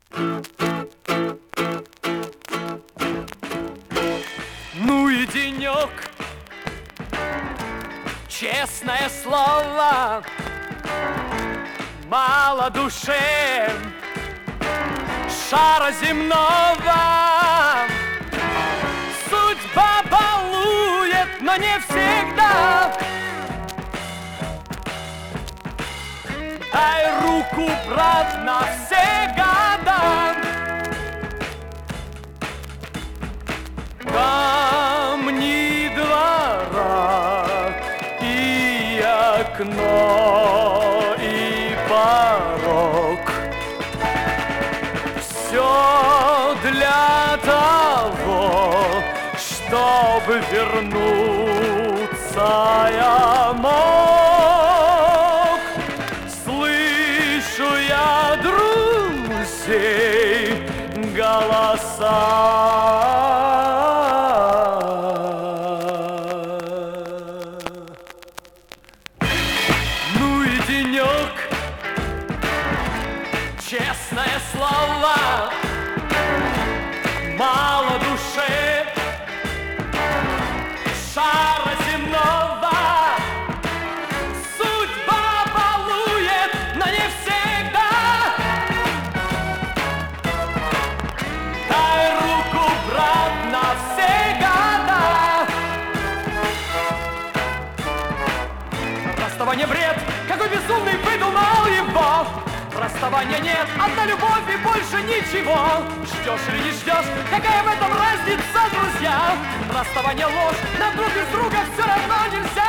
Ну и денек, честное слово, мало душе шара земного. Судьба балует, но не всегда. Дай руку, брат, на все года. Камни двора и окно, и порог. Все для того, чтобы вернуться я мог. Слышу я друзей голоса. Ну и денек, честное слово, мало душе шара земного. Судьба балует, но не всегда. Дай руку, брат, на все года. Расставание бред, какой безумный придумал его. Расставания нет, одна любовь и больше ничего. Ждешь или не ждешь, какая в этом разница, друзья? Расставание ложь, нам друг без друга все равно нельзя.